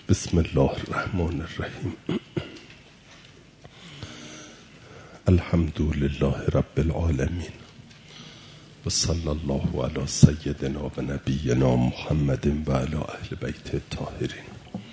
بسم الله الرحمن الرحیم. الحمد لله رب العالمین و صلی الله علی سیدنا و نبینا محمد و علی اهل بیت الطاهرین.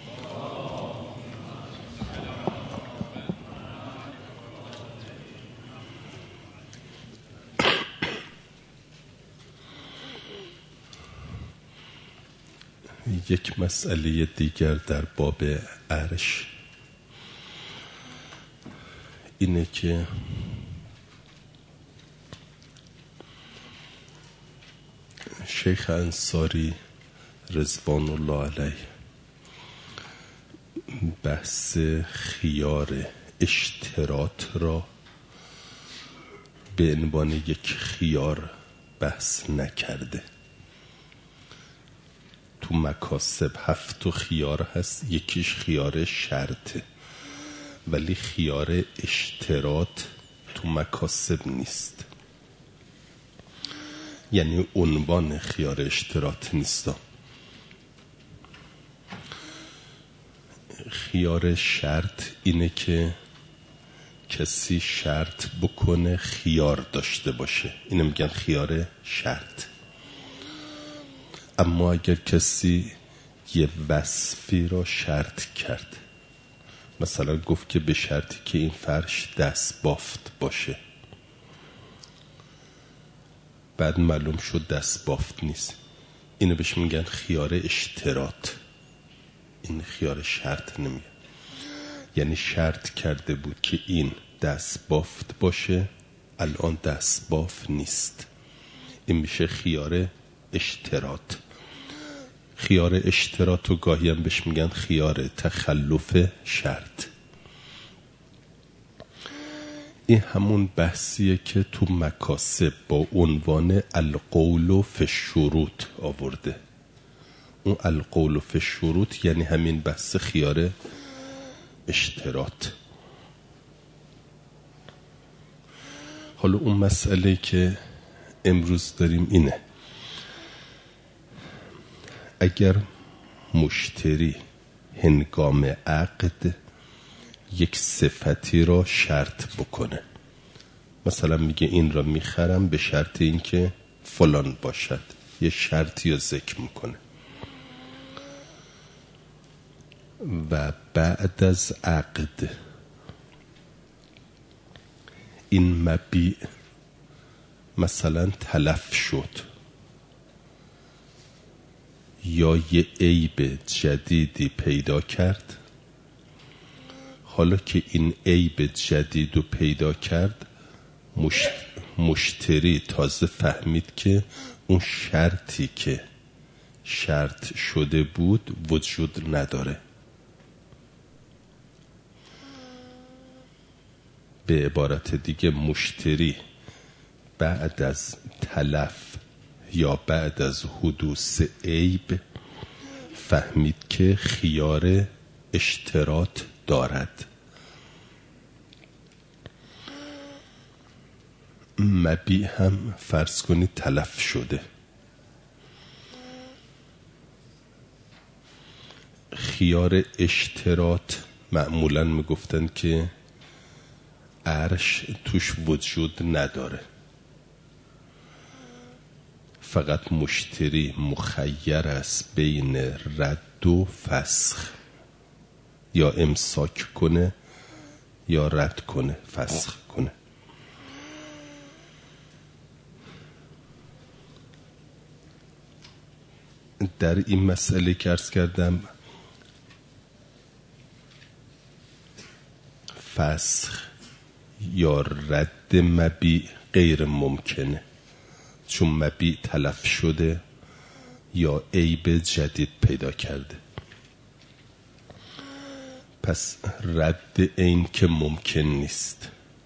یک مسئله دیگر در باب عرش اینه که شیخ انصاری رضوان الله علیه بحث خیار اشتراط را به عنوان یک خیار بحث نکرده. تو مکاسب 7 خیار هست، یکیش خیار شرطه، ولی خیار اشتراط تو مکاسب نیست، یعنی عنوان خیار اشتراط نیست. خیار شرط اینه که کسی شرط بکنه خیار داشته باشه، اینو میگن خیار شرط. اما اگر کسی یه وصفی را شرط کرد، مثلا گفت که به شرطی که این فرش دست بافت باشه، بعد معلوم شد دست بافت نیست، اینو بهش میگن خیار اشتراط. این خیار شرط نمیگن، یعنی شرط کرده بود که این دست بافت باشه، الان دست باف نیست، این میشه خیار اشتراط. خیار اشتراط و گاهی هم بهش میگن خیار تخلف شرط. این همون بحثیه که تو مکاسب با عنوان القول فی الشروط آورده. اون القول فی الشروط یعنی همین بحث خیار اشتراط. حالا اون مسئله که امروز داریم اینه: اگر مشتری هنگام عقد یک صفتی را شرط بکنه، مثلا میگه این را میخرم به شرط این که فلان باشد، یه شرطی رو ذکر میکنه، و بعد از عقد این مبیع مثلا تلف شد یا یه عیب جدیدی پیدا کرد، حالا که این عیب جدید رو پیدا کرد، مشتری تازه فهمید که اون شرطی که شرط شده بود وجود نداره. به عبارت دیگه مشتری بعد از تلف یا بعد از حدوث عیب فهمید که خیار اشتراط دارد. مبیع هم فرض کنید تلف شده، خیار اشتراط معمولاً میگفتن که عرش توش وجود نداره، فقط مشتری مخیر است بین رد و فسخ، یا امساک کنه یا رد کنه، فسخ کنه. در این مسئله که عرض کردم فسخ یا رد مبیع غیر ممکنه، چون مبیع تلف شده یا عیب جدید پیدا کرده. پس رد این که ممکن نیست.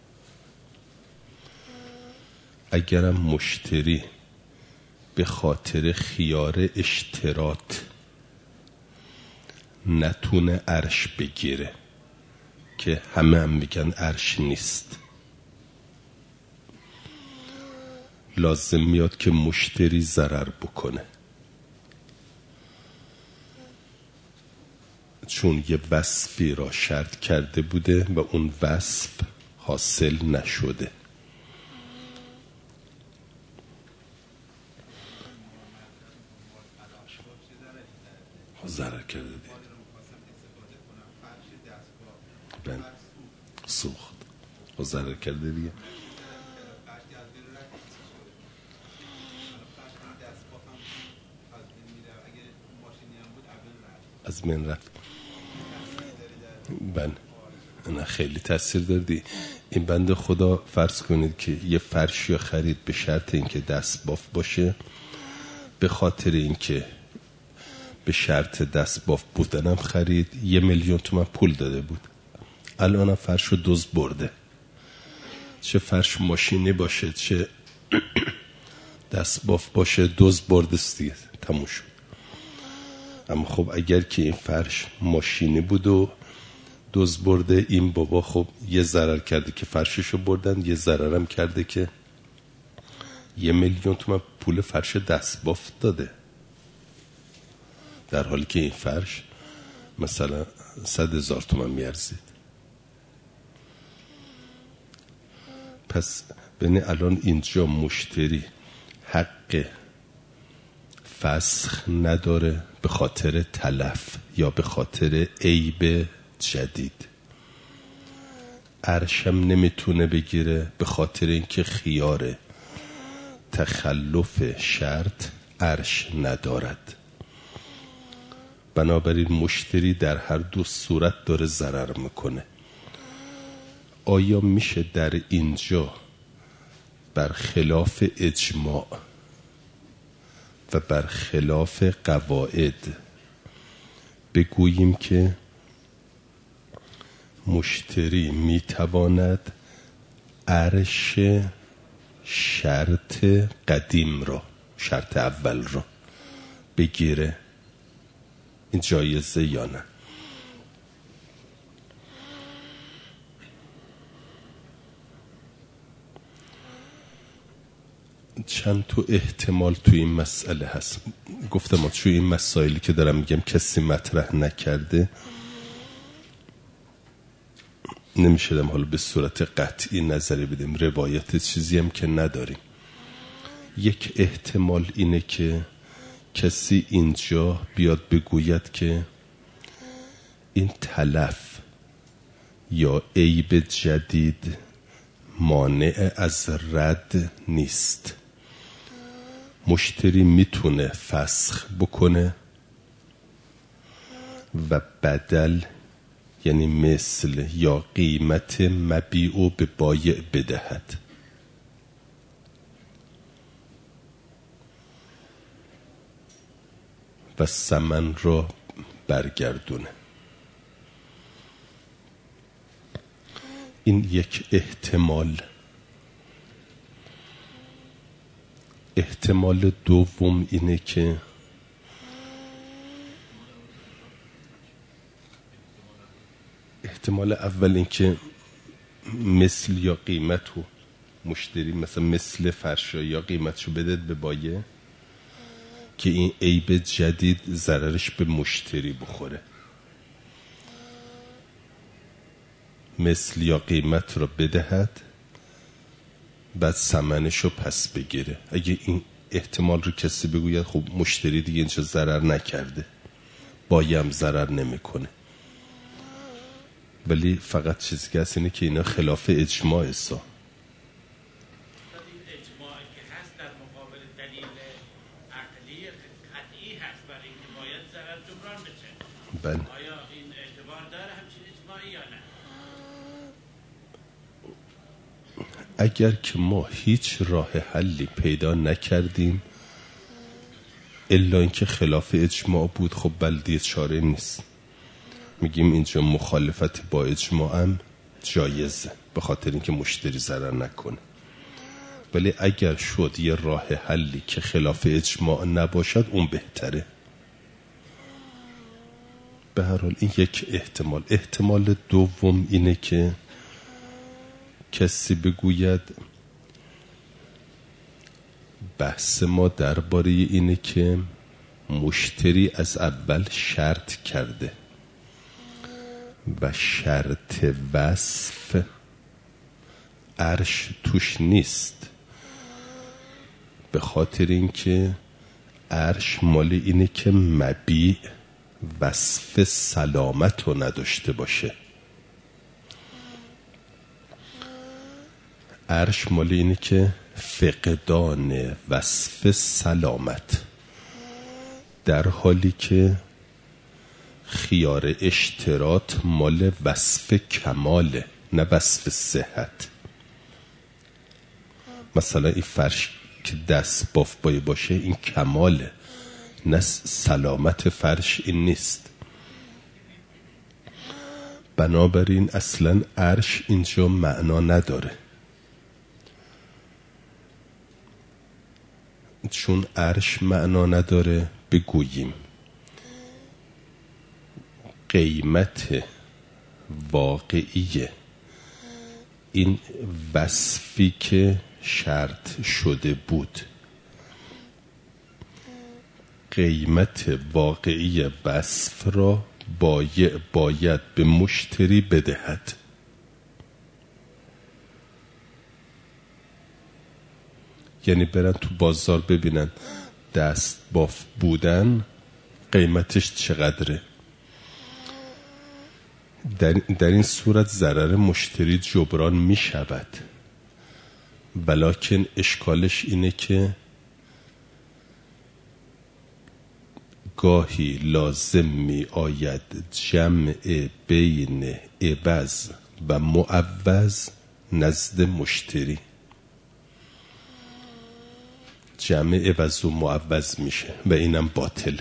اگرم مشتری به خاطر خیار اشتراط نتونه عرش بگیره، که همه هم میگن عرش نیست، لازم میاد که مشتری ضرر بکنه. چون یه وصفی را شرط کرده بوده و اون وصف حاصل نشده. ضرر کرده دیگه. بله سوخت و ضرر کرده دیگه. از من رفت. بله نه خیلی تاثیر دادی. این بنده خدا فرض کنید که یه فرشی خرید به شرط اینکه دست باف باشه، به خاطر اینکه به شرط دست باف بودنم خرید 1,000,000 تومان پول داده بود، الان فرش رو دزد برده. چه فرش ماشینی باشه چه دست باف باشه دزد برده دیگه، تموم شد. اما خب اگر که این فرش ماشینی بود و دزد برده، این بابا خب یه ضرر کرده که فرششو بردن، یه ضررم کرده که 1,000,000 تومان پول فرش دست باف داده، در حالی که این فرش مثلا 100,000 تومان میارزید. پس ببین الان اینجا مشتری حق فسخ نداره به خاطر تلف یا به خاطر عیب جدید. عرشم نمیتونه بگیره به خاطر اینکه خیار تخلف شرط عرش ندارد. بنابراین مشتری در هر دو صورت داره ضرر میکنه. آیا میشه در اینجا برخلاف اجماع و برخلاف قواعد بگوییم که مشتری میتواند عرش شرط قدیم را، شرط اول را بگیره؟ این جایزه یا نه؟ چند تا احتمال توی این مسئله هست. گفتم توی این مسائلی که دارم میگم کسی مطرح نکرده، نمیشدم حالا به صورت قطعی نظری بدیم، روایت چیزی هم که نداریم. یک احتمال اینه که کسی اینجا بیاد بگوید که این تلف یا عیب جدید مانع از رد نیست. مشتری میتونه فسخ بکنه و بدل یعنی مثل یا قیمت مبیع به بایع بدهد. و ثمن را برگردونه. این یک احتمال. احتمال دوم اینه که احتمال اول این که مثل یا قیمت رو مشتری مثلا مثل فرشا یا قیمتشو بده به بایع که این عیب جدید ضررش به مشتری بخوره. مثل یا قیمت رو بدهد بعد ثمنشو پس بگیره. اگه این احتمال رو کسی بگوید خب مشتری دیگه اینجا ضرر نکرده، بایع هم ضرر نمیکنه. ولی فقط چیزی که هست اینه که اینا خلاف اجماع است. بله. آیا این اعتبار داره همچین اجماعی یا نه؟ اگر که ما هیچ راه حلی پیدا نکردیم الا اینکه خلاف اجماع بود، خب بلدیه چاره نیست. میگیم اینجا مخالفت با اجماع هم جایزه به خاطر اینکه مشتری ضرر نکنه. ولی اگر شد یه راه حلی که خلاف اجماع نباشد اون بهتره. به هر حال این یک احتمال. احتمال دوم اینه که کسی بگوید بحث ما درباره اینه که مشتری از اول شرط کرده و شرط وصف عرش توش نیست، به خاطر اینکه عرش مال اینه که مبیع وصف سلامت رو نداشته باشه. عرش مال اینه که فقدان وصف سلامت، در حالی که خیار اشتراط مال وصف کماله نه وصف صحت. مثلا این فرش که دست باف باشه این کماله، نه سلامت فرش این نیست. بنابراین اصلا عرش اینجا معنا نداره، چون عرش معنا نداره بگوییم قیمت واقعی این وصفی که شرط شده بود، قیمت واقعی وصف را باید به مشتری بدهد. یعنی برن تو بازار ببینن دست باف بودن قیمتش چقدره. در این صورت ضرر مشتری جبران می شود، ولیکن اشکالش اینه که گاهی لازم می آید جمع بین عوض و معوض نزد مشتری. جمع عوض و معوض میشه و اینم باطله.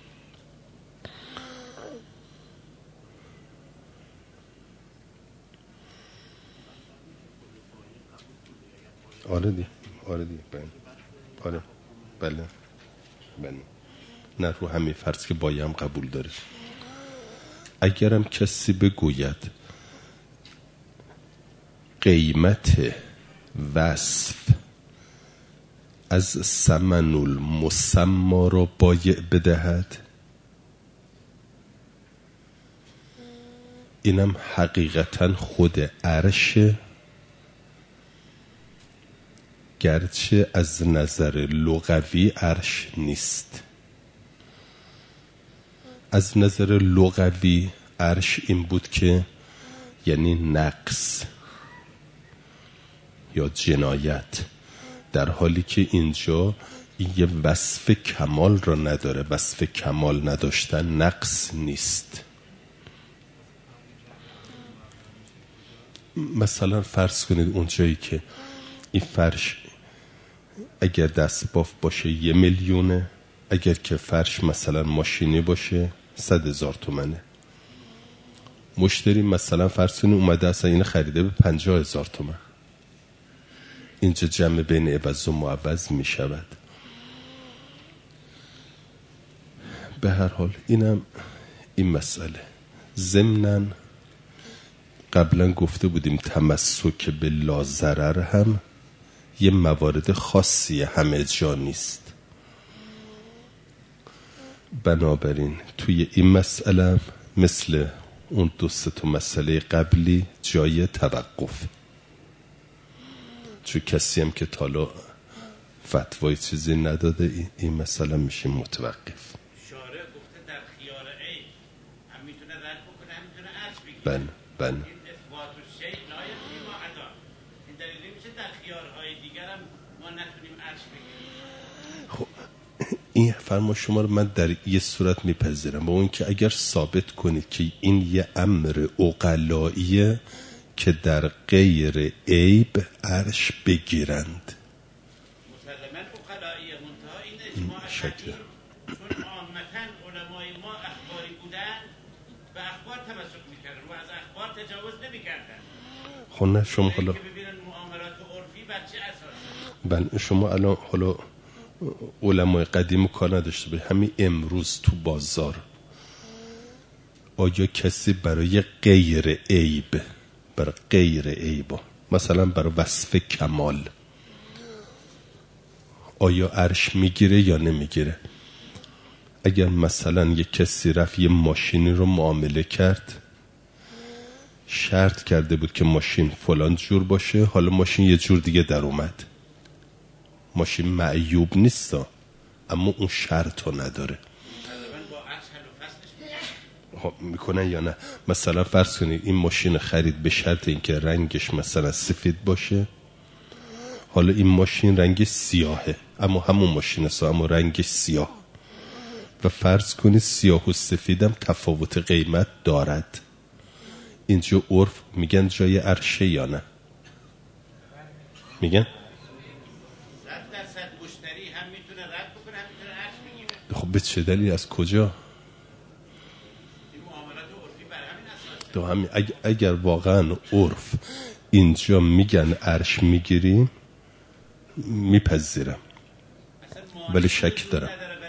آره دی بله نه رو همین فرض که بایم قبول داره. اگرم کسی بگوید قیمت وصف از ثمن المسمى را بایع بدهد، اینم حقیقتا خود عرشه، گرچه از نظر لغوی عرش نیست. از نظر لغوی عرش این بود که یعنی نقص یا جنایت، در حالی که اینجا این یه وصف کمال را نداره. وصف کمال نداشتن نقص نیست. مثلا فرض کنید اونجایی که این فرش اگر دست باف باشه 1 میلیونه، اگر که فرش مثلا ماشینی باشه 100,000 تومنه. مشتری مثلا فرض کنید اومده اصلا اینو خریده به 50,000 تومن. اینجا جمع بین عوض و معوض می شود. به هر حال اینم این مسئله. ضمناً قبلا گفته بودیم تمسک به لا ضرر هم یه موارد خاصی همه جا نیست. بنابراین توی این مسئله مثل اون 2-3 مسئله قبلی جای توقف، چون کسی هم که تالا فتوای چیزی نداده این مسئله میشه متوقف. شارع گفته در خیار عیب هم میتونه رد بکنه هم میتونه عرض بگیره. بله این اثبات الشیء لا یفی ما عدا. این دلیلی میشه در خیارهای دیگر هم ما نتونیم عرض بگیریم. خب این فرما شما رو من در یه صورت میپذیرم، با اون که اگر ثابت کنید که این یه امر عقلاییه که در غیر عیب عرش بگیرند. مسلماً عقلاییه، منتها این اجماع قطعی، چون عامتاً علمای ما اخباری بودن به اخبار تمسک میکردن و از اخبار تجاوز نمیکردن. خب نه شما حالا که ببینن معاملات عرفی بر چه اساس. بله شما الان حالا علمای قدیم کار نداشته باید. همین امروز تو بازار آیا کسی برای غیر عیب، برای غیر عیب مثلا برای وصف کمال آیا عرش میگیره یا نمیگیره؟ اگر مثلا یک کسی رفت یه ماشینی رو معامله کرد شرط کرده بود که ماشین فلان جور باشه، حالا ماشین یه جور دیگه در اومد. ماشین معیوب نیست اما اون شرط رو نداره. میکنن یا نه؟ مثلا فرض کنید این ماشین خرید به شرط اینکه رنگش مثلا سفید باشه. حالا این ماشین رنگش سیاهه، اما همون ماشین است اما رنگش سیاه. و فرض کنید سیاه و سفیدم تفاوت قیمت دارد. اینجا عرف میگن جای عرشه یا نه؟ میگن 100% مشتری هم میتونه رد بکنه هم میتونه عرش بگیره. خب به چه دلیل؟ از کجا؟ تو همین اگر واقعا عرف اینجا میگن عرش میگیریم میپذیرم، ولی شک دارم.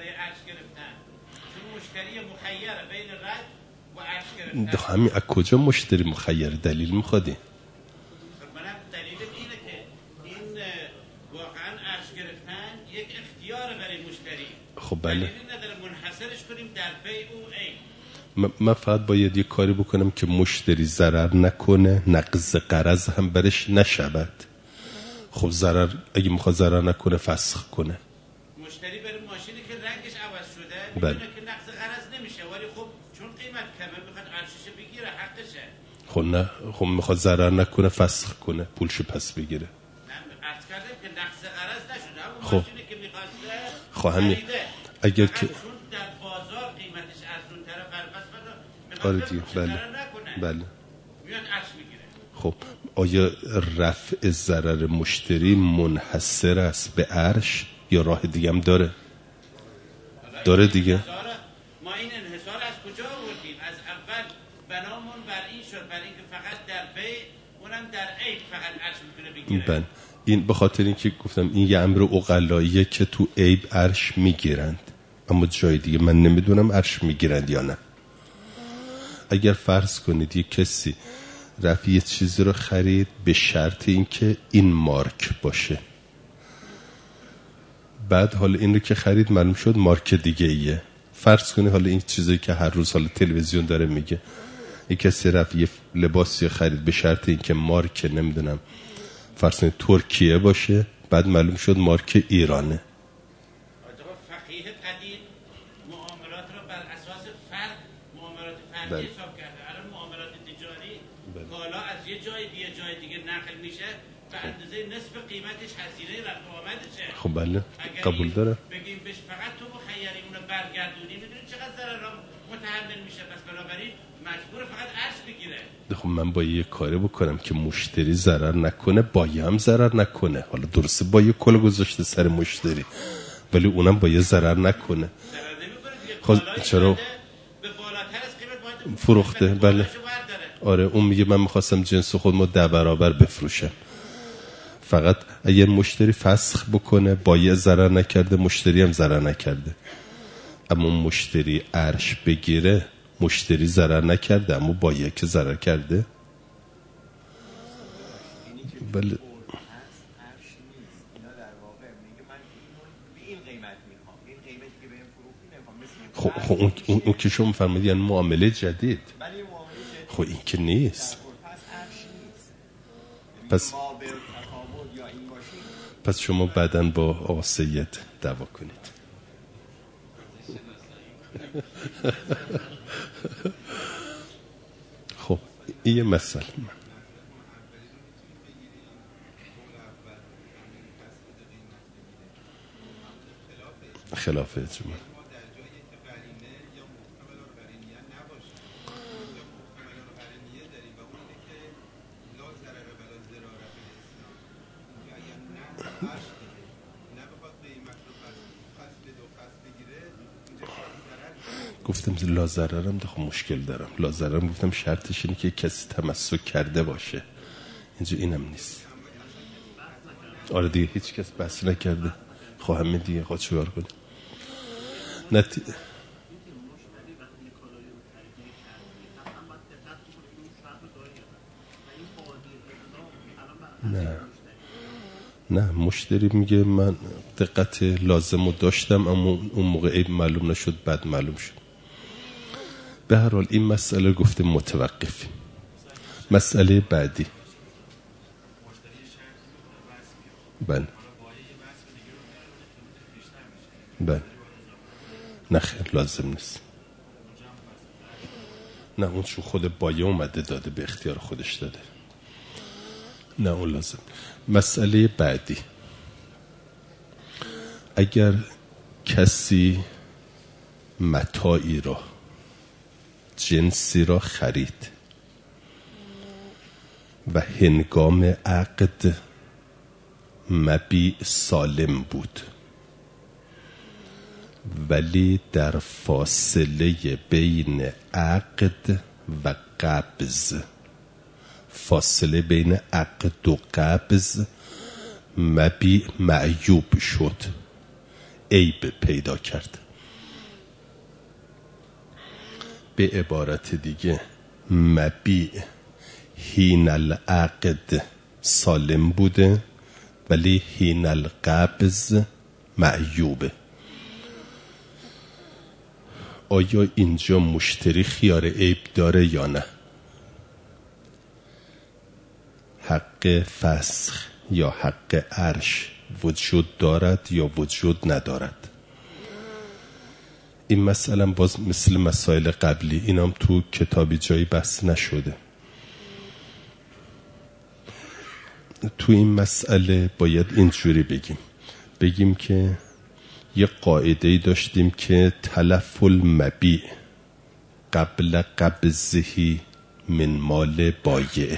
همین از کجا مشتری مخیر؟ دلیل میخوادی؟ منم دلیل اینه که این واقعا عرش گرفتن یک اختیار برای مشتری. خب بله. دلیل نداره منحصرش کنیم در بیع و عین. من فقط باید یه کاری بکنم که مشتری ضرر نکنه، نقض قرض هم برش نشود. خب ضرر اگه میخواد ضرر نکنه فسخ کنه. مشتری برای ماشینی که رنگش عوض شده بله. میدونه که نقض قرض نمیشه، ولی خب چون قیمت کمه میخواد عرشش بگیره، حقشه. خب نه، خب میخواد ضرر نکنه فسخ کنه، پولشو پس بگیره. نه عرض کردم که نقض قرض نشده، اما خب. ماشینی که میخواسته خب همین اگر که در بازار قیمتش ارزون طرف پس آره دیگه بله بله میاد عرش میگیره. خب آیا رفع ضرر مشتری منحصر است به عرش یا راه دیگه هم داره؟ داره دیگه. ما این انحصار از کجا آوردیم؟ از اول بنامون بر این شد، بر اینکه فقط در بیع اونم در عیب فقط عرش میتونه بگیره. این به خاطر اینکه گفتم این یه امر عقلاییه که تو عیب عرش میگیرند، اما جای دیگه من نمیدونم عرش میگیرند یا نه. اگر فرض کنید یک کسی رفت یه چیزی رو خرید به شرط اینکه این مارک باشه، بعد حالا این رو که خرید معلوم شد مارک دیگه ایه. فرض کنید حالا این چیزی که هر روز حالا تلویزیون داره میگه، یک کسی رفت یه لباسی خرید به شرط اینکه مارک نمیدونم فرض کنید ترکیه باشه، بعد معلوم شد مارک ایرانه. فقیه قدیم معاملات رو بر اساس فرد معاملات فردی حساب کرده. الان معاملات تجاری کالا از یه جای به یه جای دیگه نقل میشه به اندازه نصف قیمتش هزینه رفت و آمدشه. خب بله قبول داره. بگیم بهش فقط تو مخیری اونو برگردونی، میدونی چقدر ضرر متحمل میشه، پس بنابراین مجبور فقط عرش بگیره. خب من باید یه کاری بکنم که مشتری ضرر نکنه، باید هم ضرر نکنه. حالا درسته با یه کل گذاشته سر مشتری، ولی اونم باید ضرر نکنه. خب چرا به بالاتر از قیمت باید فروخته؟ بله آره اون میگه من میخواستم جنس خودمو 10 برابر بفروشم. فقط اگر مشتری فسخ بکنه باید ضرر نکرده، مشتری هم ضرر نکرده. اما مشتری عرش بگیره، مشتری ضرر نکرده اما باید که ضرر کرده. بله خب اون که شما فرمودید یعنی معامله جدید. خب این که نیست. پس شما بعداً با آقا سید دعوا کنید. خب این یه مسئله خلاف اجماع. گفتم لازررم ده خب مشکل دارم. لازررم گفتم شرطش اینه که کسی تمسک کرده باشه. اینجا اینم نیست. آره دیگه هیچ کس بحث نکرده. خب همه دیگه خواهد چگار کنه. نه مشتری میگه من دقت لازم رو داشتم اما اون موقع عیب معلوم نشد، بعد معلوم شد. به هر حال این مسئله گفته متوقفی. مسئله بعدی. بله بله. نه خیر لازم نیست. نه اون چون خود بایه اومده داده، به اختیار خودش داده. نه اون لازم. مسئله بعدی، اگر کسی متاعی را، جنسی را خرید و هنگام عقد مبیع سالم بود، ولی در فاصله بین عقد و قبض، فاصله بین عقد و قبض مبیع معیوب شد، عیب پیدا کرد. به عبارت دیگه مبیع حین العقد سالم بوده ولی حین القبض معیوبه. آیا اینجا مشتری خیار عیب داره یا نه؟ حق فسخ یا حق عرش وجود دارد یا وجود ندارد؟ این مسئله باز مثل مسائل قبلی، اینام تو کتابی جایی بحث نشده. تو این مسئله باید اینجوری بگیم که یه قاعده‌ای داشتیم که تلف المبیع قبل قبضه من مال بایع.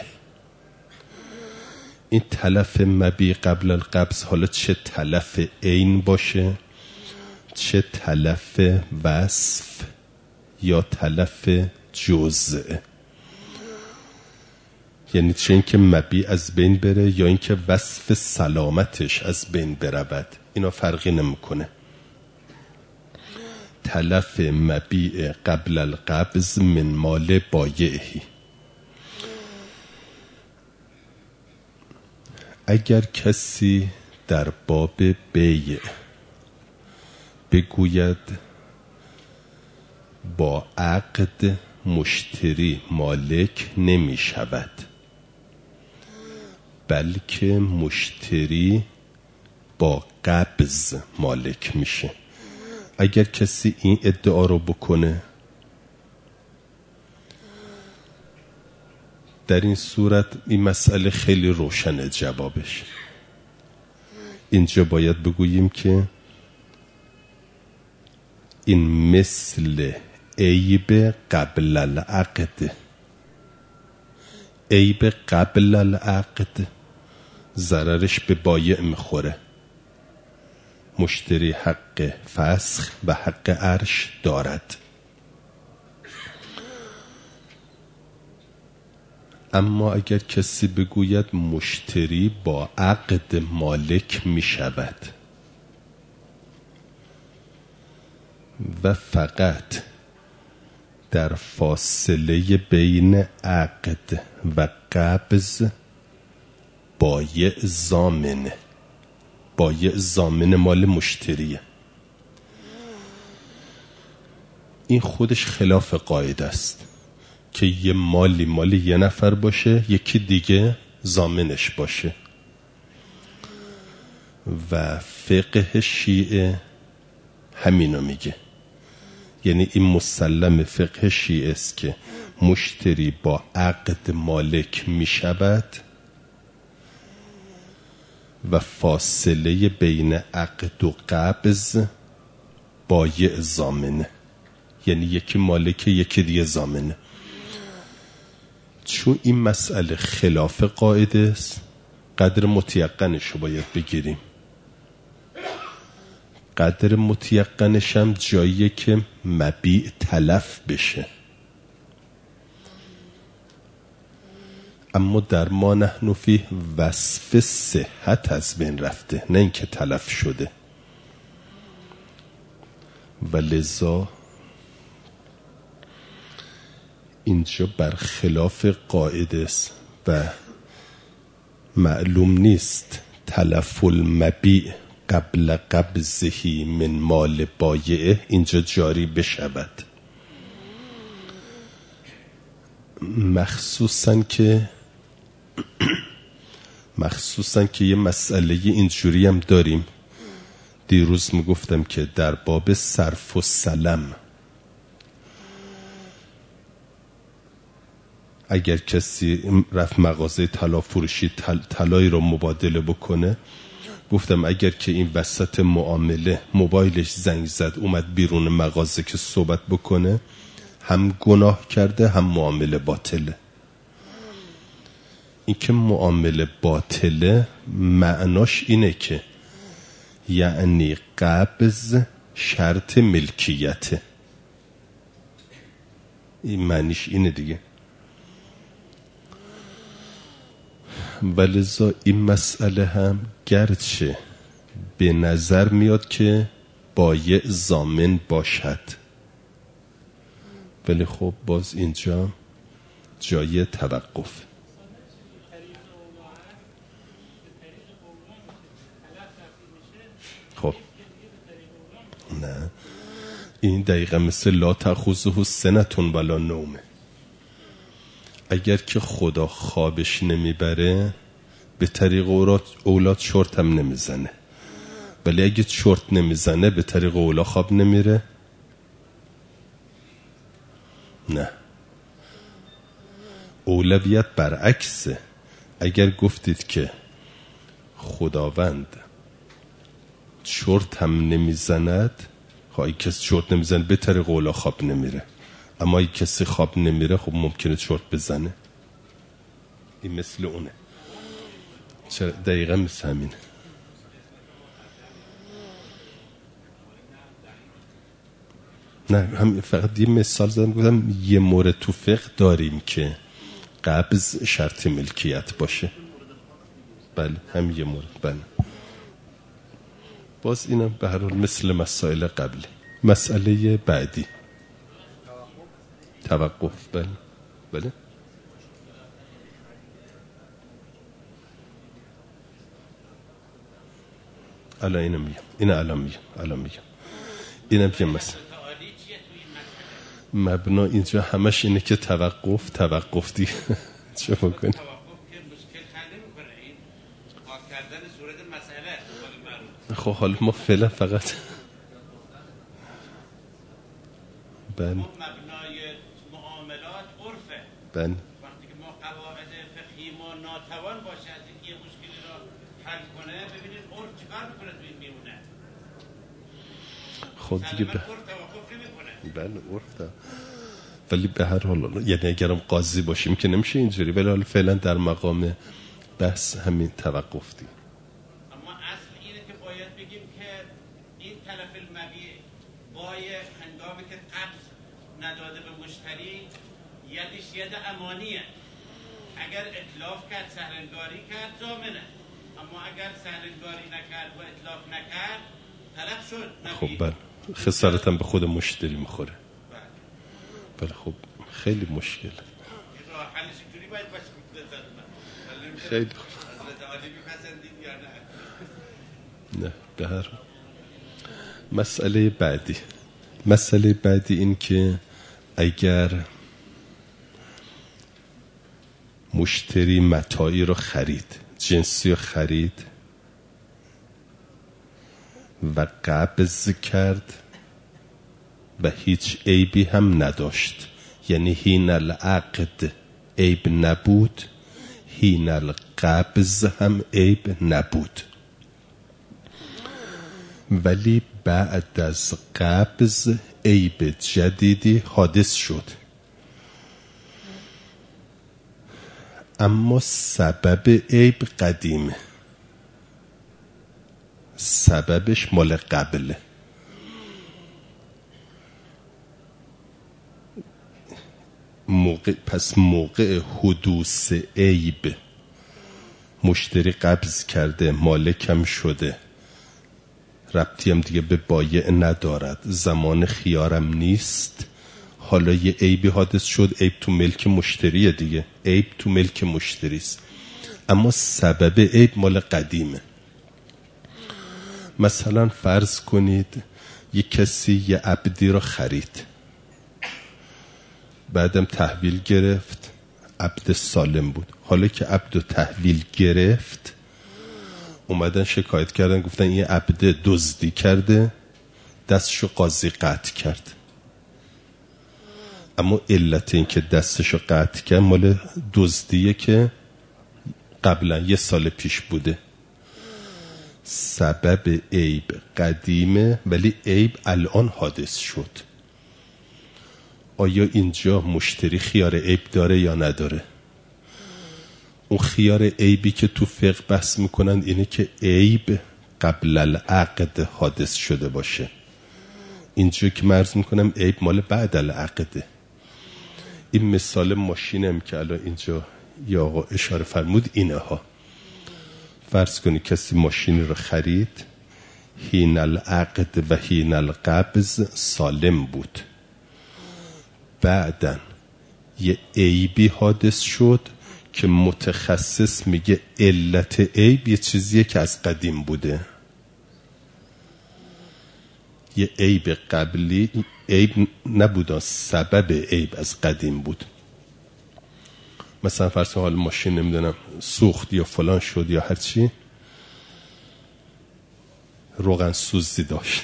این تلف مبیع قبل القبض، حالا چه تلف عین باشه، چه تلف وصف یا تلف جزء، یعنی چه اینکه مبیع از بین بره یا اینکه وصف سلامتش از بین برود، اینا فرقی نمیکنه. تلف مبیع قبل القبض من مال بایعی. اگر کسی در باب بیع بگوید با عقد مشتری مالک نمی شود، بلکه مشتری با قبض مالک میشه، اگر کسی این ادعا رو بکنه، در این صورت این مسئله خیلی روشنه جوابش. اینجا باید بگوییم که این مثل عیب قبل العقد، عیب قبل العقد ضررش به بایع میخوره. مشتری حق فسخ و حق عرش دارد. اما اگر کسی بگوید مشتری با عقد مالک می شود و فقط در فاصله بین عقد و قبض بایع ضامنه، بایع ضامن مال مشتریه، این خودش خلاف قاعده است که یه مال یه نفر باشه، یکی دیگه ضامنش باشه. و فقه شیعه همینو میگه، یعنی این مسلم فقه شیعه است که مشتری با عقد مالک میشود و فاصله بین عقد و قبض بایع ضامنه، یعنی یکی مالک یکی دیگه ضامنه. چون این مسئله خلاف قاعده است، قدر متیقنش رو باید بگیریم. قدر متیقنش هم جاییه که مبیع تلف بشه. اما در ما نحن فی وصف صحت از بین رفته، نه اینکه تلف شده. و لذا اینجا برخلاف قاعده است و معلوم نیست تلف المبیع قبل قبضه من مال بایعه اینجا جاری بشود. مخصوصاً که یه مسئله اینجوری هم داریم. دیروز میگفتم که در باب صرف و سلم اگر کسی رفت مغازه طلا فروشی طلایی رو مبادله بکنه، گفتم اگر که این وسط معامله موبایلش زنگ زد اومد بیرون مغازه که صحبت بکنه، هم گناه کرده هم معامله باطله. این که معامله باطله معناش اینه که یعنی قبض شرط ملکیته. این معنیش اینه دیگه. ولذا این مسئله هم گرچه به نظر میاد که بایع ضامن باشد، ولی خب باز اینجا جای توقف. خب نه، این دقیقا مثل لا تأخذه سنة ولا نوم. اگر که خدا خوابش نمیبره به طریق اولاد شرط هم نمیزنه، ولی اگه شرط نمیزنه به طریق اولا خواب نمیره. نه، اولویت برعکسه. اگر گفتید که خداوند شرط هم نمیزند، خواهی کسی شرط نمیزنه به طریق اولا خواب نمیره، اما اگه کسی خواب نمیره خب ممکنه شرط بزنه. این مثل اونه. چرا؟ دقیقا مثل همینه. نه، هم فقط یه مثال زدم، گفتم یه مورد تو فقه داریم که قبض شرط ملکیت باشه. بله، هم یه مورد. بله، باز اینم به هر حال مثل مسائل قبلی. مسئله بعدی توقف. بله بله. الان اینم میگم، این الان میگم اینم یه مسئله مبنا اینجا همش اینه که توقف دیگه. چه بکنی؟ خب حالا ما فعلا فقط مبنای معاملات عرفه. وقتی که ما قواعد فقهی ما ناتوان باشه از اینکه یه مشکلی را حل کنه، ببینید عرف چیکار میکنه تو این میونه. خب دیگه عرف توقف نمیکنه. بله عرف. ولی به هر حال یعنی اگرم قاضی باشیم که نمیشه اینجوری، ولی حالا فعلا در مقام بحث همین توقف دی. اما اصل اینه که باید بگیم که این تلف المبیع بایع هنگامی که قبض نداده به مشتری یدش ید امانیه. اگر اتلاف کرد، سهلنگاری کرد، ضامنه. اما اگر سهلنگاری نکرد و اتلاف نکرد، تلف شد. خب بله، خسارت هم به خود مشتری میخوره. بله خب خیلی مشکل. راه حلش اینجوری باید باشه. خیلی خوب. نه به هر مسئله بعدی این که اگر مشتری متاعی رو خرید، جنسی رو خرید و قبض کرد و هیچ عیبی هم نداشت، یعنی حین العقد عیب نبود، حین القبض هم عیب نبود، ولی بعد از قبض عیب جدیدی حادث شد، اما سبب عیب قدیمه، سببش مال قبله. موقع حدوث عیب مشتری قبض کرده، مالکم شده، ربطی هم دیگه به بایع ندارد، زمان خیارم نیست، حالا یه عیبی حادث شد، عیب تو ملک مشتریه دیگه، عیب تو ملک مشتریست، اما سبب عیب مال قدیمه. مثلا فرض کنید یه کسی یه عبدی رو خرید، بعدم تحویل گرفت، عبد سالم بود. حالا که عبد تحویل گرفت اومدن شکایت کردن، گفتن این عبد دزدی کرده، دستشو قاضی قطع کرد. اما علت این که دستشو قطع کرد مال دزدیه که قبلا 1 سال پیش بوده. سبب عیب قدیمه ولی عیب الان حادث شد. آیا اینجا مشتری خیار عیب داره یا نداره؟ اون خیار عیبی که تو فقه بحث میکنن اینه که عیب قبل العقد حادث شده باشه. اینجا که مرز میکنم عیب مال بعد العقده. این مثال ماشینم که الان اینجا یا آقا اشاره فرمود اینه ها. فرض کنی کسی ماشینی رو خرید، حین العقد و حین القبض سالم بود، بعدن یه عیبی حادث شد که متخصص میگه علت عیب یه چیزیه که از قدیم بوده. یه عیب قبلی عیب نبوده، سبب عیب از قدیم بود. مثلا فرض حال ماشین نمیدونم سوخت یا فلان شد یا هرچی، روغن سوزی داشت،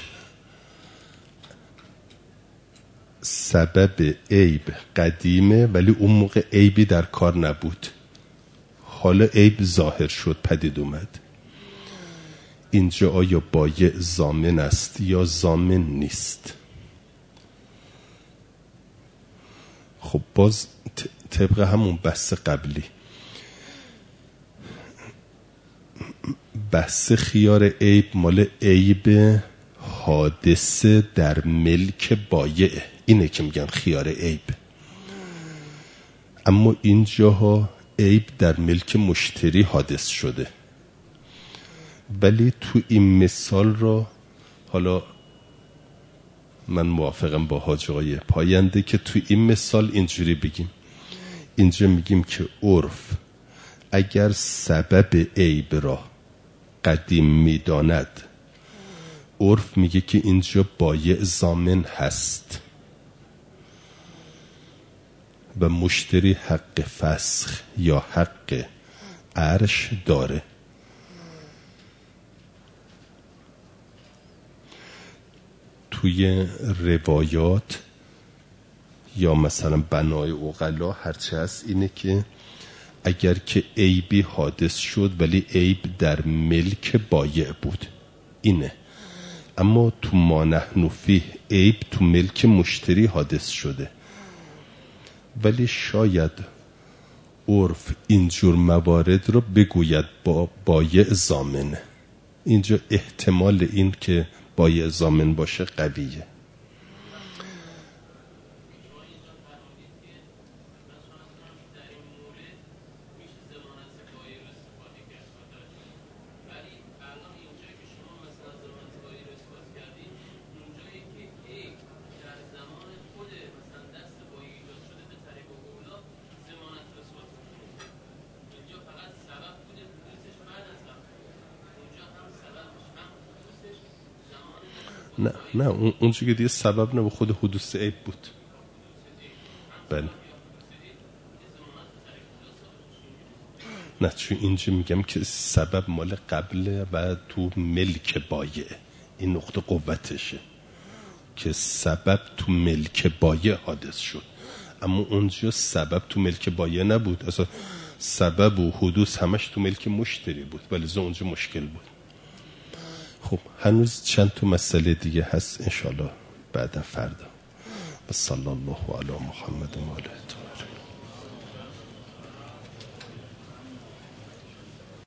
سبب عیب قدیمه ولی اون موقع عیبی در کار نبود، حالا عیب ظاهر شد پدید اومد. اینجا آیا بایع ضامن است یا ضامن نیست؟ خب باز طبق همون بحث قبلی، بحث خیار عیب مال عیب حادثه در ملک بایع، اینه که میگن خیار عیب. اما اینجاها عیب در ملک مشتری حادث شده. ولی تو این مثال رو حالا من موافقم با حاج آقای پاینده که تو این مثال اینجوری بگیم. اینجا میگیم که عرف اگر سبب عیب را قدیم میداند، عرف میگه که اینجا بایع ضامن هست و مشتری حق فسخ یا حق عرش داره. توی روایات یا مثلا بنای عقلا هرچه هست اینه که اگر که عیبی حادث شد ولی عیب در ملک بایع بود اینه، اما تو ما نحن فیه عیب تو ملک مشتری حادث شده. ولی شاید عرف اینجور موارد رو بگوید با بایع ضامنه. اینجا احتمال این که بایع ضامن باشه قویه. نه اون چیزی که دیگه سبب نه، خود حدوث عیب بود. بله نه، چون اینجا میگم که سبب مال قبله و تو ملک بایع، این نقطه قوتشه که سبب تو ملک بایع حادث شد. اما اونجا سبب تو ملک بایع نبود، اصلا سبب و حدوث همش تو ملک مشتری بود، ولی اونجا مشکل بود. خب هنوز چند تا مسئله دیگه هست انشالله بعد فردا. و صلی الله علی محمد و آله.